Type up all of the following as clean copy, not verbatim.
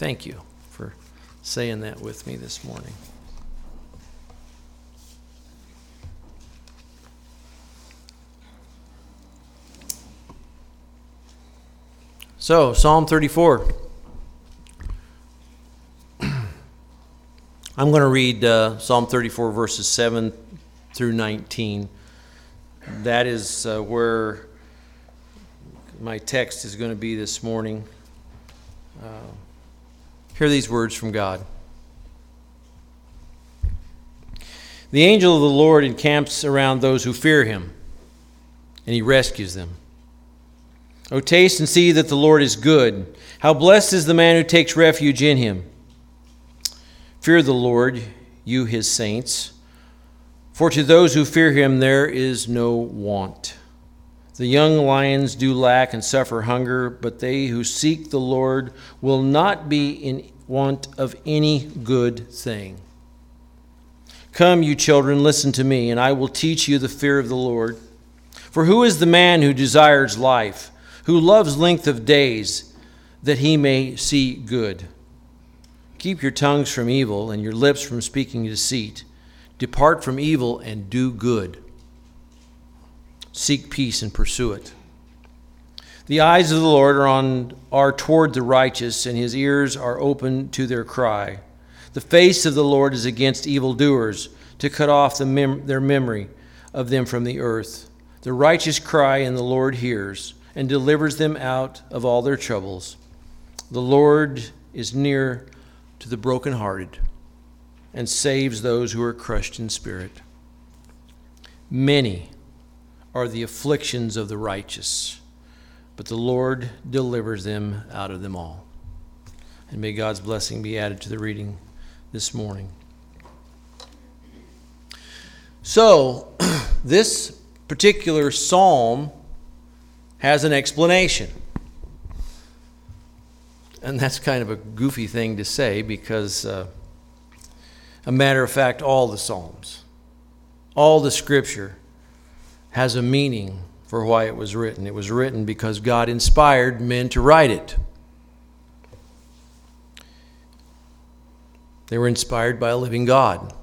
Thank you for saying that with me this morning. So, Psalm 34. I'm going to read Psalm 34, verses 7 through 19. That is where my text is going to be this morning. Hear these words from God. The angel of the Lord encamps around those who fear him, and he rescues them. O taste and see that the Lord is good. How blessed is the man who takes refuge in him. Fear the Lord, you his saints, for to those who fear him there is no want. The young lions do lack and suffer hunger, but they who seek the Lord will not be in want of any good thing. Come, you children, listen to me, and I will teach you the fear of the Lord. For who is the man who desires life, who loves length of days, that he may see good? Keep your tongues from evil and your lips from speaking deceit. Depart from evil and do good. Seek peace and pursue it. The eyes of the Lord are toward the righteous, and his ears are open to their cry. The face of the Lord is against evildoers, to cut off their memory of them from the earth. The righteous cry, and the Lord hears, and delivers them out of all their troubles. The Lord is near to the brokenhearted, and saves those who are crushed in spirit. Many are the afflictions of the righteous, but the Lord delivers them out of them all. And may God's blessing be added to the reading this morning. So, this particular psalm has an explanation. And that's kind of a goofy thing to say because, a matter of fact, all the Psalms, all the Scripture has a meaning for why it was written. It was written because God inspired men to write it. They were inspired by a living God.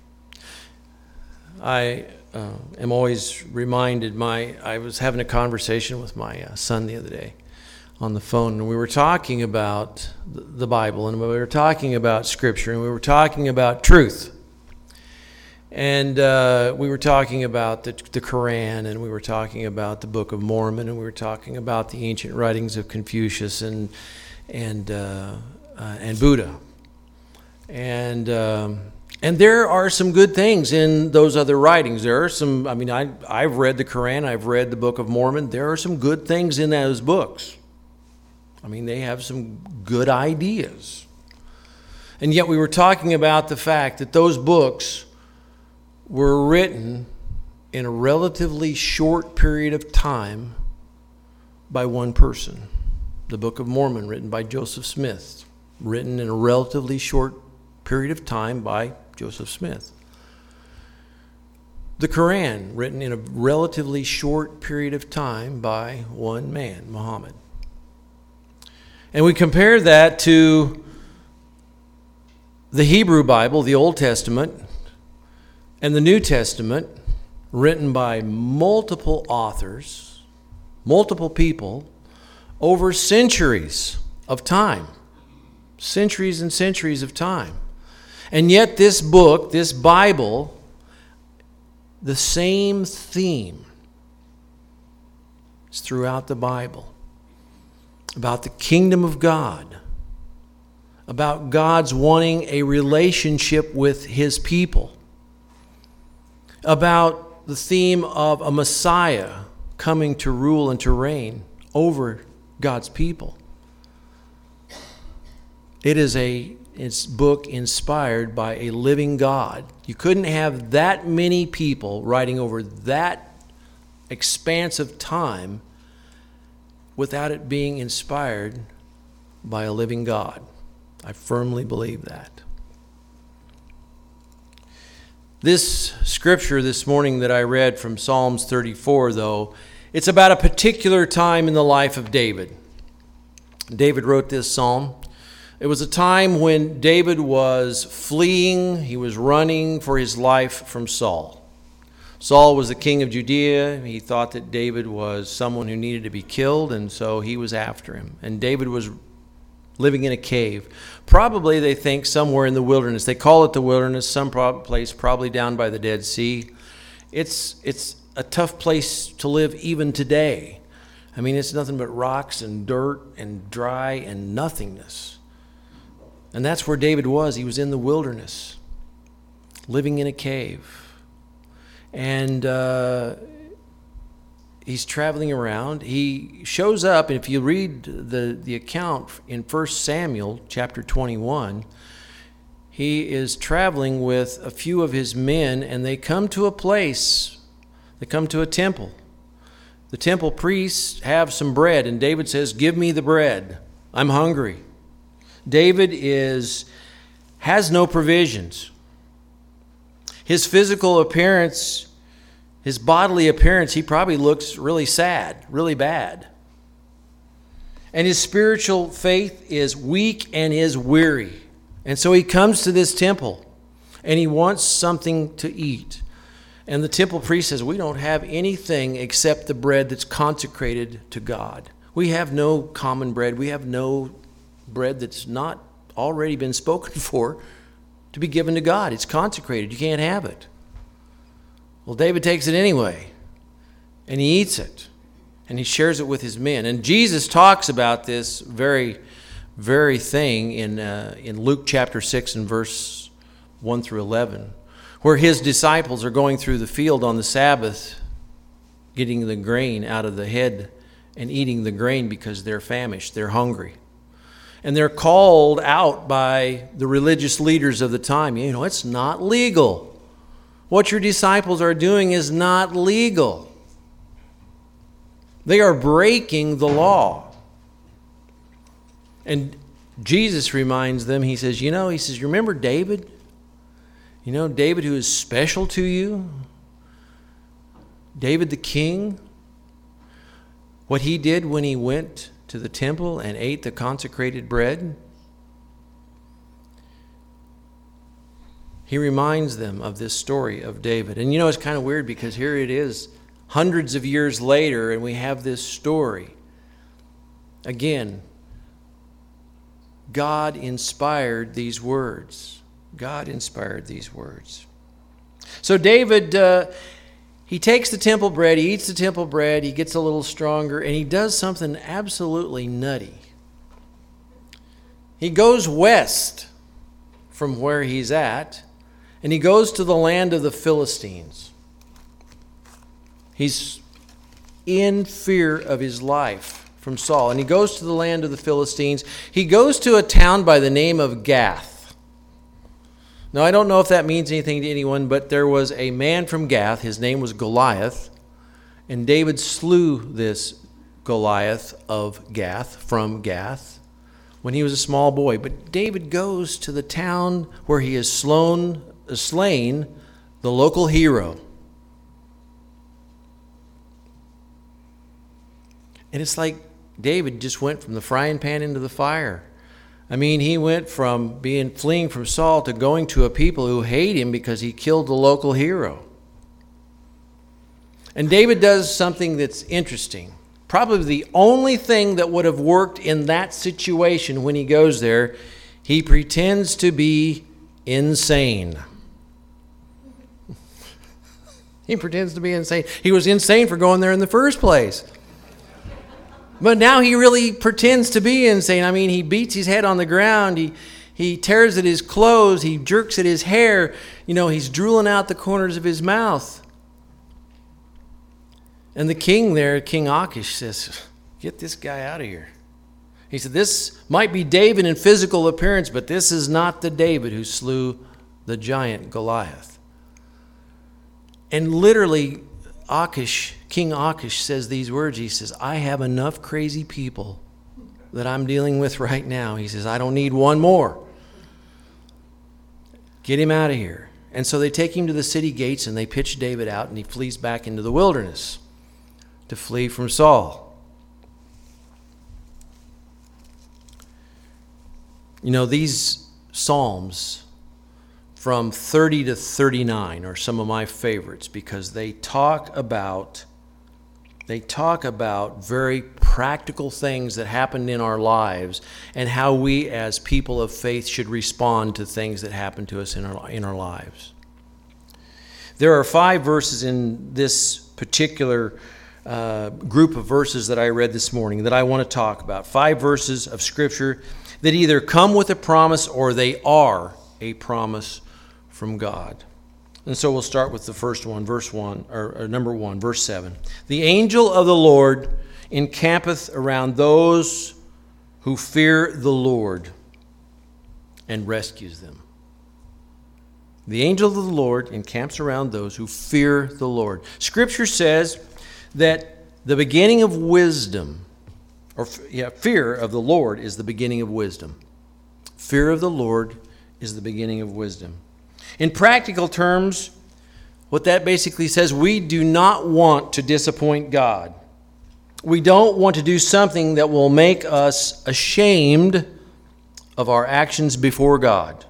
I am always reminded, I was having a conversation with my son the other day on the phone, and we were talking about the Bible, and we were talking about Scripture, and we were talking about truth. And we were talking about the Quran, and we were talking about the Book of Mormon, and we were talking about the ancient writings of Confucius and Buddha. And there are some good things in those other writings. There are some, I've read the Quran, I've read the Book of Mormon. There are some good things in those books. They have some good ideas. And yet we were talking about the fact that those books were written in a relatively short period of time by one person. The Book of Mormon, written by Joseph Smith, written in a relatively short period of time by Joseph Smith. The Quran, written in a relatively short period of time by one man, Muhammad. And we compare that to the Hebrew Bible, the Old Testament, and the New Testament, written by multiple authors, multiple people, over centuries of time. Centuries and centuries of time. And yet this book, this Bible, the same theme is throughout the Bible. About the kingdom of God. About God's wanting a relationship with his people. About the theme of a Messiah coming to rule and to reign over God's people. It's a book inspired by a living God. You couldn't have that many people writing over that expanse of time without it being inspired by a living God. I firmly believe that. This scripture this morning that I read from Psalms 34, though, it's about a particular time in the life of David. David wrote this psalm It was a time when David was fleeing, he was running for his life from Saul. Saul was the king of Judea. He thought that David was someone who needed to be killed, and so he was after him. And David was living in a cave. Probably, they think, somewhere in the wilderness. They call it the wilderness, some place probably down by the Dead Sea. It's a tough place to live even today. I mean, it's nothing but rocks and dirt and dry and nothingness. And that's where David was. He was in the wilderness, living in a cave. And he's traveling around. He shows up, and if you read the account in 1 Samuel chapter 21, he is traveling with a few of his men, and they come to a place. They come to a temple. The temple priests have some bread, and David says, "Give me the bread. I'm hungry." David has no provisions. His physical appearance, his bodily appearance, he probably looks really sad, really bad. And his spiritual faith is weak and is weary. And so he comes to this temple and he wants something to eat. And the temple priest says, "We don't have anything except the bread that's consecrated to God. We have no common bread. We have no bread that's not already been spoken for to be given to God. It's consecrated. You can't have it." Well, David takes it anyway, and he eats it, and he shares it with his men. And Jesus talks about this very, very thing in Luke chapter 6 and verse 1 through 11, where his disciples are going through the field on the Sabbath, getting the grain out of the head and eating the grain because they're famished, they're hungry. And they're called out by the religious leaders of the time. You know, it's not legal. What your disciples are doing is not legal. They are breaking the law. And Jesus reminds them, he says, "You remember David? You know, David who is special to you? David the king? What he did when he went to the temple and ate the consecrated bread?" He reminds them of this story of David. And it's kind of weird because here it is hundreds of years later and we have this story. Again, God inspired these words. God inspired these words. So David, he takes the temple bread, he eats the temple bread, he gets a little stronger, and he does something absolutely nutty. He goes west from where he's at, and he goes to the land of the Philistines. He's in fear of his life from Saul, and he goes to the land of the Philistines. He goes to a town by the name of Gath. Now, I don't know if that means anything to anyone, but there was a man from Gath. His name was Goliath, and David slew this Goliath of Gath, from Gath, when he was a small boy. But David goes to the town where he has slain the local hero. And it's like David just went from the frying pan into the fire. I mean, he went from fleeing from Saul to going to a people who hate him because he killed the local hero. And David does something that's interesting. Probably the only thing that would have worked in that situation when he goes there, he pretends to be insane. He pretends to be insane. He was insane for going there in the first place. But now he really pretends to be insane. I mean, he beats his head on the ground. He tears at his clothes. He jerks at his hair. He's drooling out the corners of his mouth. And the king there, King Achish, says, "Get this guy out of here." He said, "This might be David in physical appearance, but this is not the David who slew the giant Goliath." And literally, King Achish says these words. He says, "I have enough crazy people that I'm dealing with right now." He says, "I don't need one more. Get him out of here." And so they take him to the city gates and they pitch David out, and he flees back into the wilderness to flee from Saul. You know, these Psalms from 30 to 39 are some of my favorites because they talk about very practical things that happen in our lives and how we as people of faith should respond to things that happen to us in our lives. There are 5 verses in this particular group of verses that I read this morning that I want to talk about. 5 verses of Scripture that either come with a promise or they are a promise from God. And so we'll start with the first one, number 1, verse 7. The angel of the Lord encampeth around those who fear the Lord and rescues them. The angel of the Lord encamps around those who fear the Lord. Scripture says that the beginning of wisdom, fear of the Lord is the beginning of wisdom. Fear of the Lord is the beginning of wisdom. In practical terms, what that basically says, we do not want to disappoint God. We don't want to do something that will make us ashamed of our actions before God.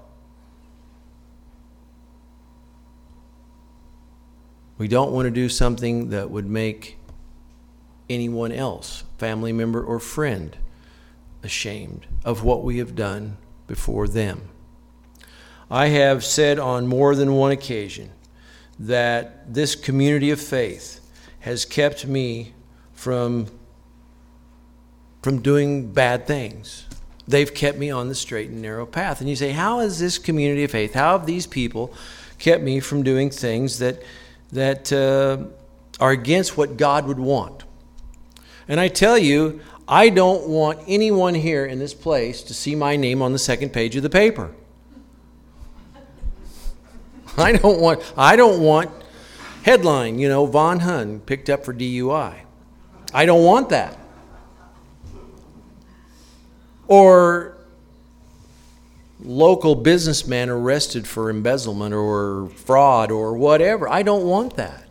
We don't want to do something that would make anyone else, family member or friend, ashamed of what we have done before them. I have said on more than one occasion that this community of faith has kept me from doing bad things. They've kept me on the straight and narrow path. And you say, how is this community of faith, how have these people kept me from doing things that are against what God would want? And I tell you, I don't want anyone here in this place to see my name on the second page of the paper. I don't want headline, Von Hun picked up for DUI. I don't want that. Or local businessman arrested for embezzlement or fraud or whatever. I don't want that.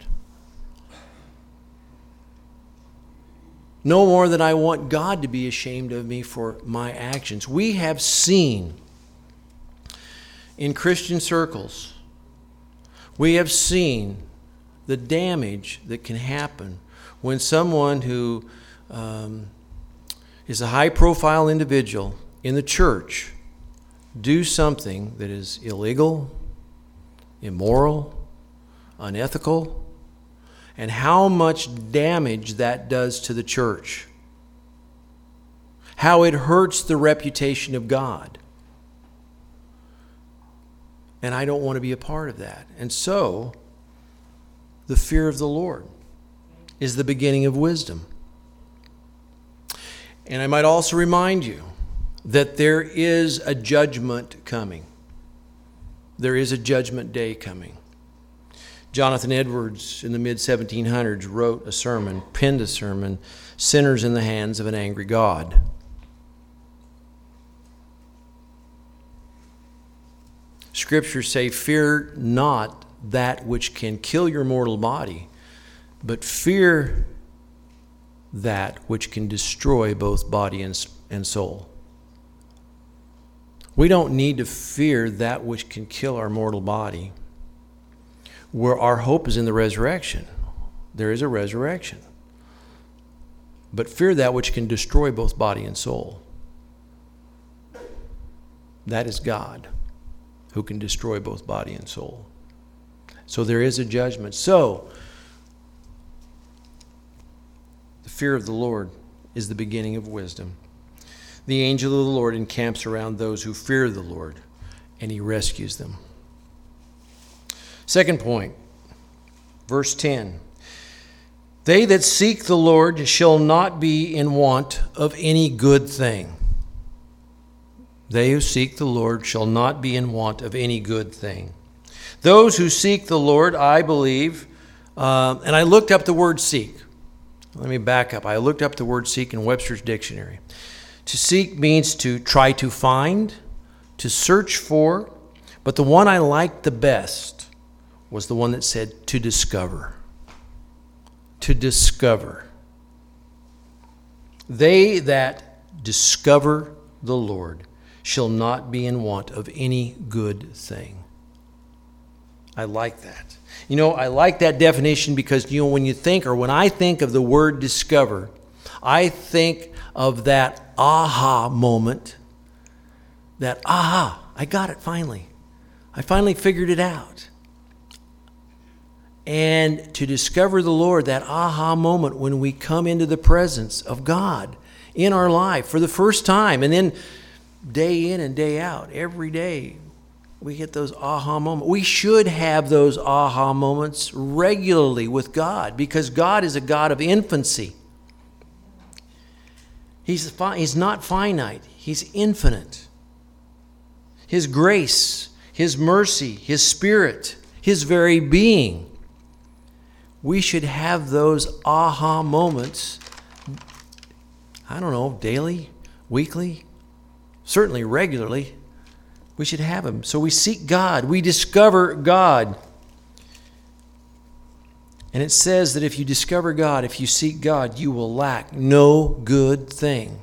No more than I want God to be ashamed of me for my actions. We have seen in Christian circles, we have seen the damage that can happen when someone who is a high-profile individual in the church do something that is illegal, immoral, unethical, and how much damage that does to the church. How it hurts the reputation of God. And I don't want to be a part of that. And so, the fear of the Lord is the beginning of wisdom. And I might also remind you that there is a judgment coming. There is a judgment day coming. Jonathan Edwards in the mid-1700s penned a sermon, Sinners in the Hands of an Angry God. Scriptures say, fear not that which can kill your mortal body, but fear that which can destroy both body and soul. We don't need to fear that which can kill our mortal body, where our hope is in the resurrection. There is a resurrection. But fear that which can destroy both body and soul. That is God, who can destroy both body and soul. So there is a judgment. So, the fear of the Lord is the beginning of wisdom. The angel of the Lord encamps around those who fear the Lord, and he rescues them. Second point, verse 10. They that seek the Lord shall not be in want of any good thing. They who seek the Lord shall not be in want of any good thing. Those who seek the Lord, I believe, and I looked up the word seek. Let me back up. I looked up the word seek in Webster's dictionary. To seek means to try to find, to search for, but the one I liked the best was the one that said to discover. To discover. They that discover the Lord shall not be in want of any good thing. I like that. I like that definition because, when you think, or when I think of the word discover, I think of that aha moment, I got it finally. I finally figured it out. And to discover the Lord, that aha moment when we come into the presence of God in our life for the first time, and then day in and day out, every day, we get those aha moments. We should have those aha moments regularly with God because God is a God of infancy. He's not finite. He's infinite. His grace, His mercy, His Spirit, His very being. We should have those aha moments, daily, weekly, certainly regularly. We should have them. So we seek God. We discover God. And it says that if you discover God, if you seek God, you will lack no good thing.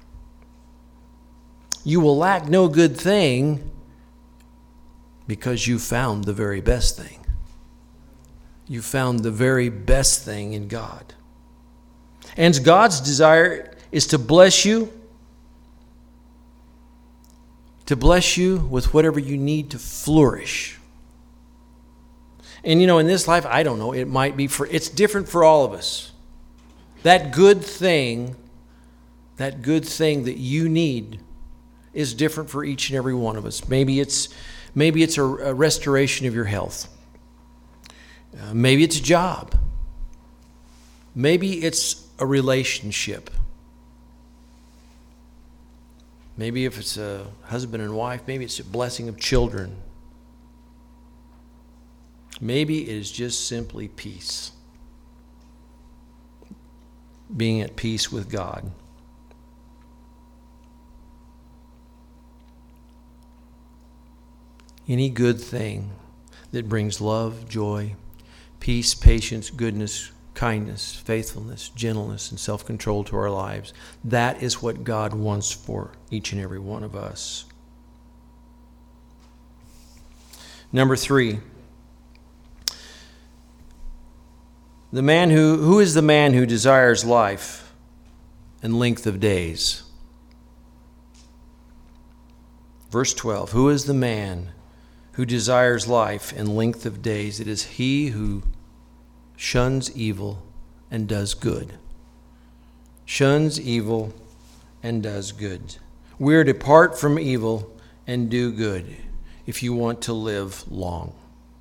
You will lack no good thing because you found the very best thing. You found the very best thing in God. And God's desire is to bless you with whatever you need to flourish. And in this life, I don't know, it's different for all of us. That good thing that you need is different for each and every one of us. Maybe it's a restoration of your health. Maybe it's a job. Maybe it's a relationship. Maybe if it's a husband and wife, maybe it's a blessing of children. Maybe it is just simply peace. Being at peace with God. Any good thing that brings love, joy, peace, patience, goodness, kindness, faithfulness, gentleness, and self-control to our lives, that is what God wants for each and every one of us. Number 3. The man who is the man who desires life and length of days? Verse 12. Who is the man who desires life and length of days? It is he who shuns evil and does good. Shuns evil and does good. We're to depart from evil and do good if you want to live long.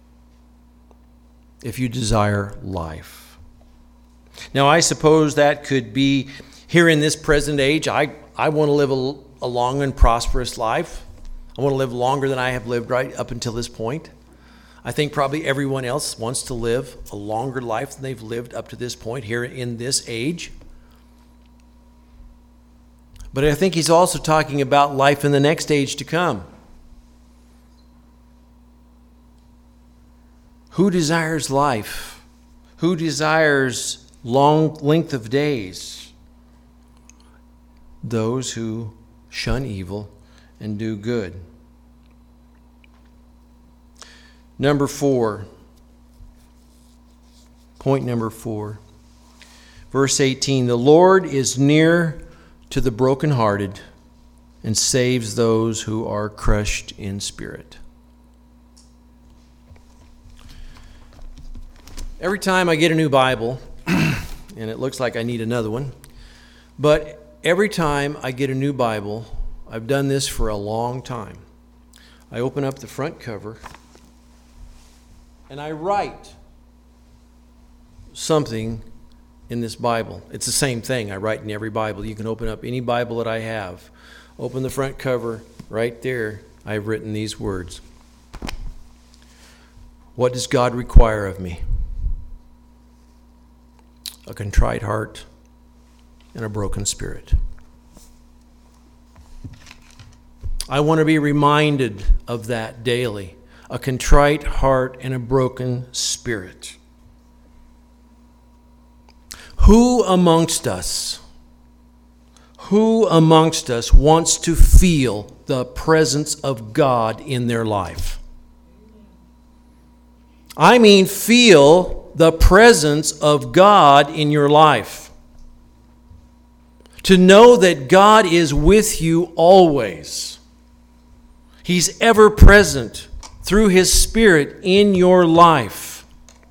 If you desire life. Now, I suppose that could be here in this present age. I want to live a long and prosperous life. I want to live longer than I have lived right up until this point. I think probably everyone else wants to live a longer life than they've lived up to this point here in this age. But I think he's also talking about life in the next age to come. Who desires life? Who desires long length of days? Those who shun evil and do good. Number 4. Point number 4. Verse 18. The Lord is near to the brokenhearted and saves those who are crushed in spirit. Every time I get a new Bible, and it looks like I need another one, but every time I get a new Bible, I've done this for a long time, I open up the front cover and I write something in this Bible. It's the same thing I write in every Bible. You can open up any Bible that I have. Open the front cover, right there, I've written these words. What does God require of me? A contrite heart and a broken spirit. I want to be reminded of that daily. A contrite heart and a broken spirit. Who amongst us wants to feel the presence of God in their life. I mean, feel the presence of God in your life. To know that God is with you always. He's ever present through His Spirit in your life.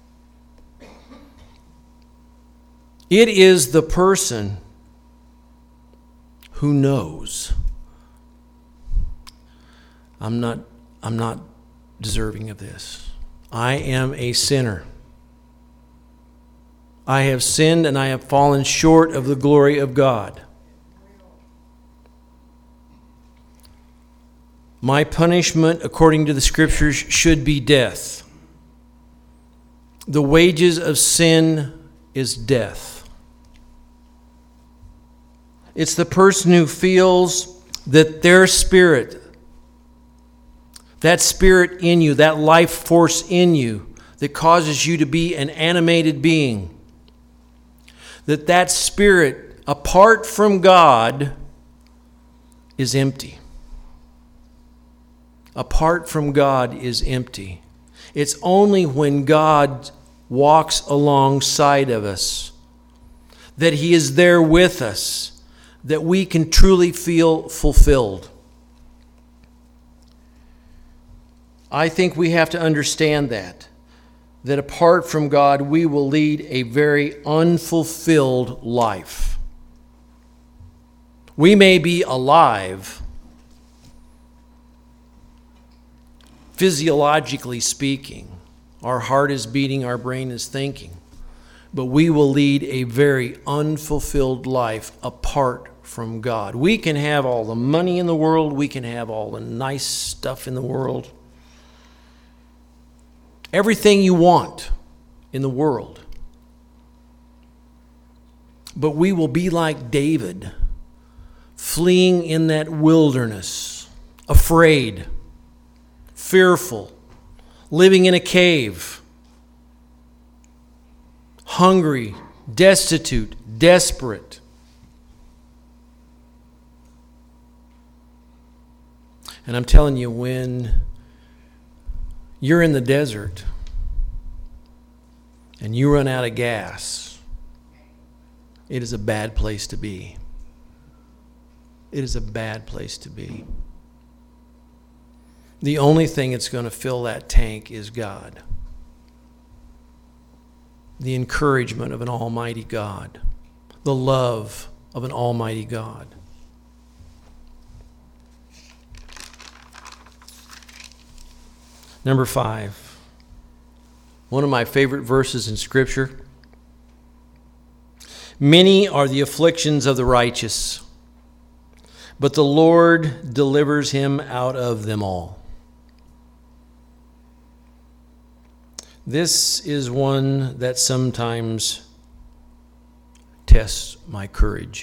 It is the person who knows. I'm not deserving of this. I am a sinner. I have sinned and I have fallen short of the glory of God. My punishment, according to the Scriptures, should be death. The wages of sin is death. It's the person who feels that their spirit, that spirit in you, that life force in you that causes you to be an animated being, that spirit, apart from God, is empty. Apart from God is empty. It's only when God walks alongside of us, that He is there with us, that we can truly feel fulfilled. I think we have to understand that apart from God, we will lead a very unfulfilled life. We may be alive, physiologically speaking. Our heart is beating, our brain is thinking. But we will lead a very unfulfilled life apart from God. We can have all the money in the world, we can have all the nice stuff in the world, everything you want in the world. But we will be like David, fleeing in that wilderness, afraid, fearful, living in a cave, hungry, destitute, desperate. And I'm telling you, when you're in the desert and you run out of gas, it is a bad place to be. It is a bad place to be. The only thing that's going to fill that tank is God. The encouragement of an almighty God. The love of an almighty God. Number 5. One of my favorite verses in Scripture. Many are the afflictions of the righteous, but the Lord delivers him out of them all. This is one that sometimes tests my courage.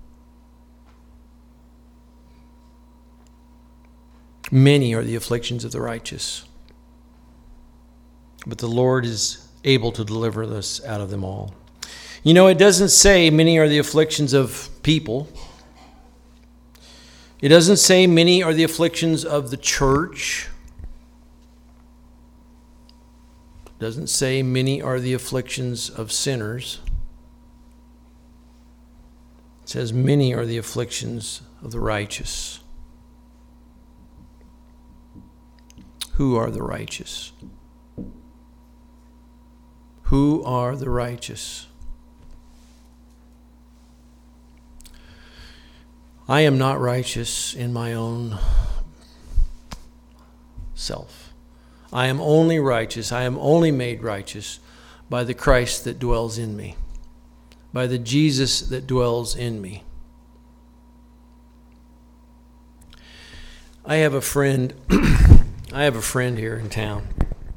Many are the afflictions of the righteous, but the Lord is able to deliver us out of them all. You know, it doesn't say many are the afflictions of people. It doesn't say many are the afflictions of the church. It doesn't say many are the afflictions of sinners. It says many are the afflictions of the righteous. Who are the righteous? Who are the righteous? I am not righteous in my own self. I am only righteous. I am only made righteous by the Christ that dwells in me, by the Jesus that dwells in me. I have a friend. I have a friend here in town,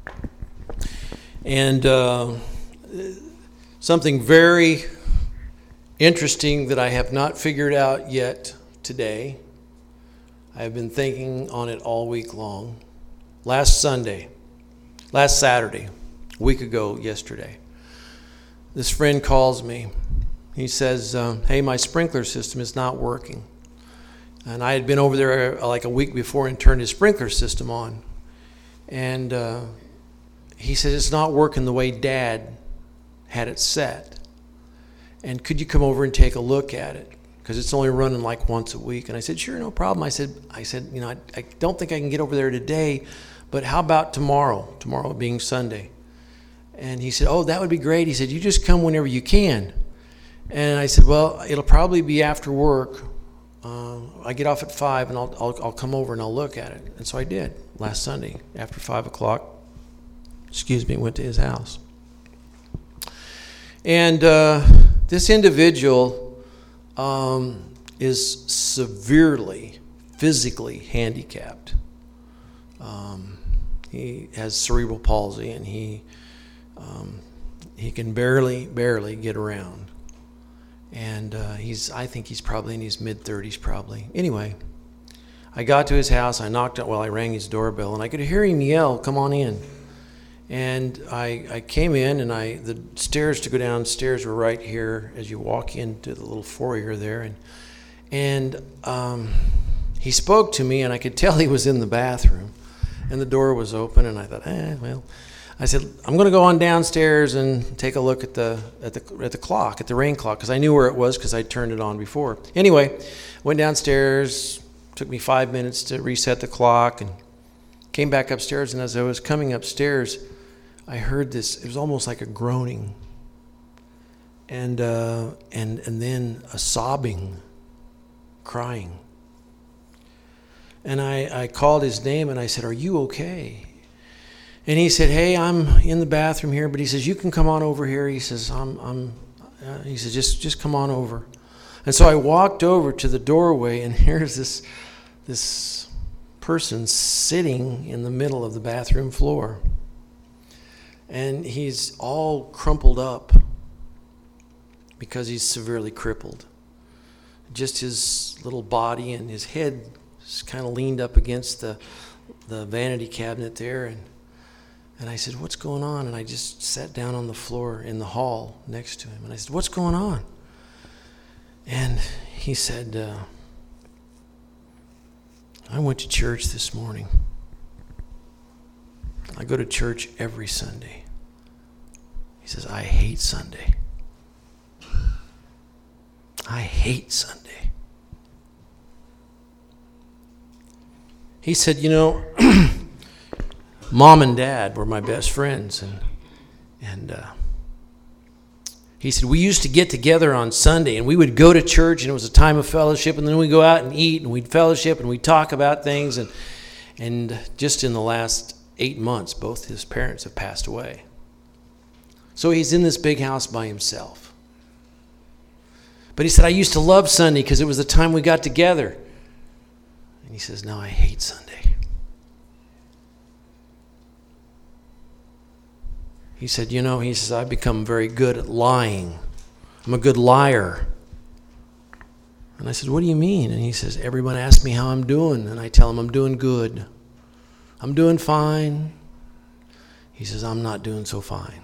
and something very interesting that I have not figured out yet today. I have been thinking on it all week long. Last Saturday, a week ago yesterday, this friend calls me. He says, hey, my sprinkler system is not working. And I had been over there like a week before and turned his sprinkler system on. And he said, it's not working the way Dad had it set. And could you come over and take a look at it? Because it's only running like once a week. And I said, sure, no problem. I said, I don't think I can get over there today, but how about tomorrow? Tomorrow being Sunday. And he said, oh, that would be great. He said, you just come whenever you can. And I said, well, it'll probably be after work. I get off at 5, and I'll come over and I'll look at it. And so I did last Sunday after 5 o'clock. Went to his house. And this individual is severely physically handicapped. He has cerebral palsy, and he can barely get around. And I think he's probably in his mid-30s probably. Anyway, I got to his house. I knocked I rang his doorbell, and I could hear him yell, come on in. And I came in, and the stairs to go downstairs were right here as you walk into the little foyer there. And he spoke to me, and I could tell he was in the bathroom. And the door was open, and I thought, I said, I'm going to go on downstairs and take a look at the clock, at the rain clock, because I knew where it was because I turned it on before. Anyway, went downstairs, took me 5 minutes to reset the clock, and came back upstairs. And as I was coming upstairs, I heard this. It was almost like a groaning, and then a sobbing, crying. And I called his name, and I said, are you okay? And he said, hey, I'm in the bathroom here, but he says, you can come on over here. He says, he said, just come on over. And so I walked over to the doorway, and here's this person sitting in the middle of the bathroom floor. And he's all crumpled up because he's severely crippled. Just his little body and his head is kind of leaned up against the vanity cabinet there. And I said, what's going on? And I just sat down on the floor in the hall next to him. And I said, what's going on? And he said, I went to church this morning. I go to church every Sunday. He says, I hate Sunday. I hate Sunday. He said, Mom and Dad were my best friends, and he said, we used to get together on Sunday, and we would go to church, and it was a time of fellowship, and then we'd go out and eat, and we'd fellowship, and we'd talk about things, and just in the last 8 months, both his parents have passed away. So he's in this big house by himself. But he said, I used to love Sunday because it was the time we got together. And he says, no, I hate Sunday. He said, he says, I've become very good at lying. I'm a good liar. And I said, what do you mean? And he says, everyone asks me how I'm doing, and I tell them I'm doing good. I'm doing fine. He says, I'm not doing so fine.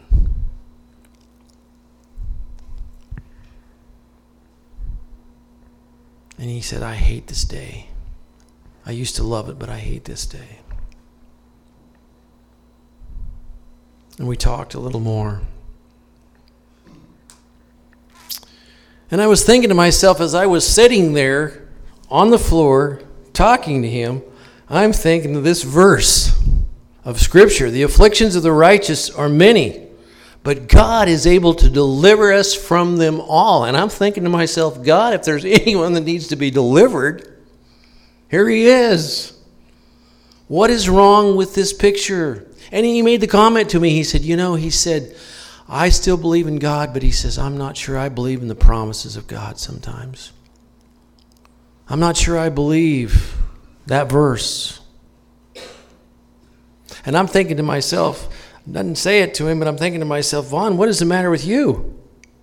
And he said, I hate this day. I used to love it, but I hate this day. And we talked a little more. And I was thinking to myself as I was sitting there on the floor talking to him, I'm thinking of this verse of Scripture. The afflictions of the righteous are many, but God is able to deliver us from them all. And I'm thinking to myself, God, if there's anyone that needs to be delivered, here he is. What is wrong with this picture? And he made the comment to me. He said, I still believe in God, but he says, I'm not sure I believe in the promises of God sometimes. I'm not sure I believe that verse. And I'm thinking to myself, doesn't say it to him, but I'm thinking to myself, Vaughn, what is the matter with you?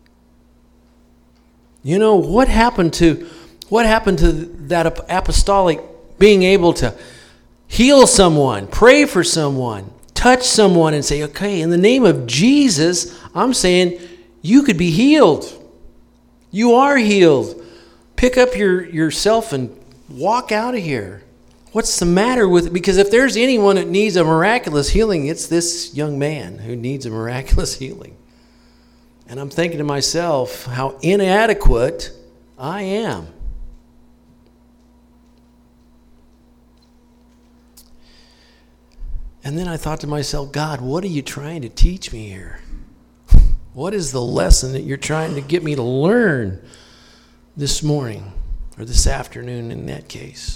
What happened to that apostolic being able to heal someone, pray for someone, touch someone and say, okay, in the name of Jesus, I'm saying you could be healed. You are healed. Pick up yourself and walk out of here. What's the matter with it? Because if there's anyone that needs a miraculous healing, it's this young man who needs a miraculous healing. And I'm thinking to myself how inadequate I am. And then I thought to myself, God, what are you trying to teach me here? What is the lesson that you're trying to get me to learn this morning, or this afternoon in that case?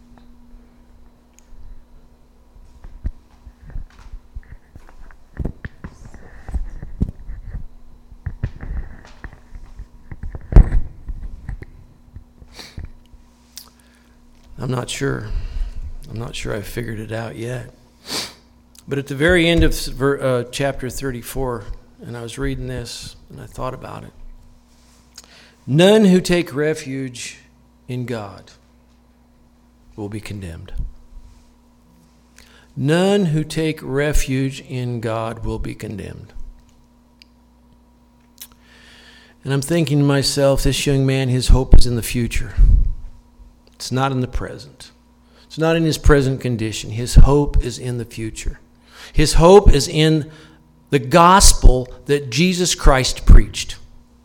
I'm not sure. I'm not sure I've figured it out yet. But at the very end of chapter 34, and I was reading this, and I thought about it. None who take refuge in God will be condemned. None who take refuge in God will be condemned. And I'm thinking to myself, this young man, his hope is in the future. It's not in the present. It's not in his present condition. His hope is in the future. His hope is in the gospel that Jesus Christ preached.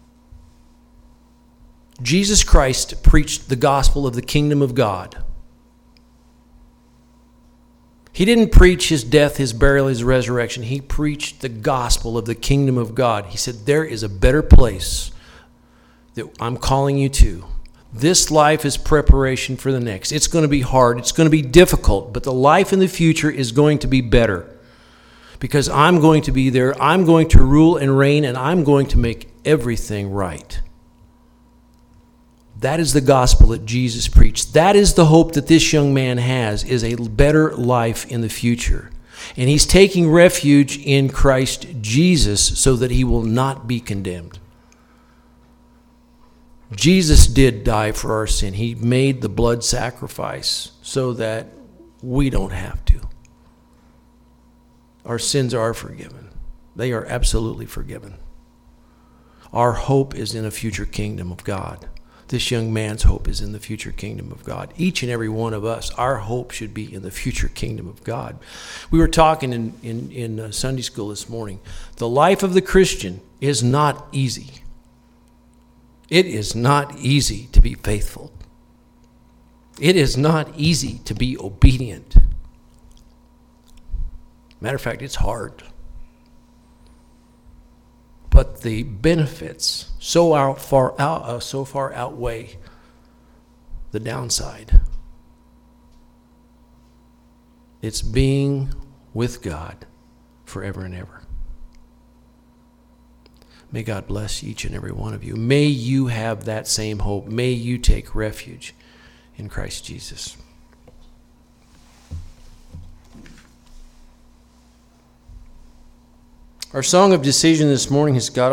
Jesus Christ preached the gospel of the kingdom of God. He didn't preach his death, his burial, his resurrection. He preached the gospel of the kingdom of God. He said, there is a better place that I'm calling you to. This life is preparation for the next. It's going to be hard. It's going to be difficult. But the life in the future is going to be better. Because I'm going to be there. I'm going to rule and reign. And I'm going to make everything right. That is the gospel that Jesus preached. That is the hope that this young man has, is a better life in the future. And he's taking refuge in Christ Jesus so that he will not be condemned. Jesus did die for our sin. He made the blood sacrifice so that we don't have to. Our sins are forgiven. They are absolutely forgiven. Our hope is in a future kingdom of God. This young man's hope is in the future kingdom of God. Each and every one of us, our hope should be in the future kingdom of God. We were talking in Sunday school this morning. The life of the Christian is not easy. It is not easy to be faithful. It is not easy to be obedient. Matter of fact, it's hard. But the benefits so far outweigh the downside. It's being with God forever and ever. May God bless each and every one of you. May you have that same hope. May you take refuge in Christ Jesus. Our song of decision this morning has got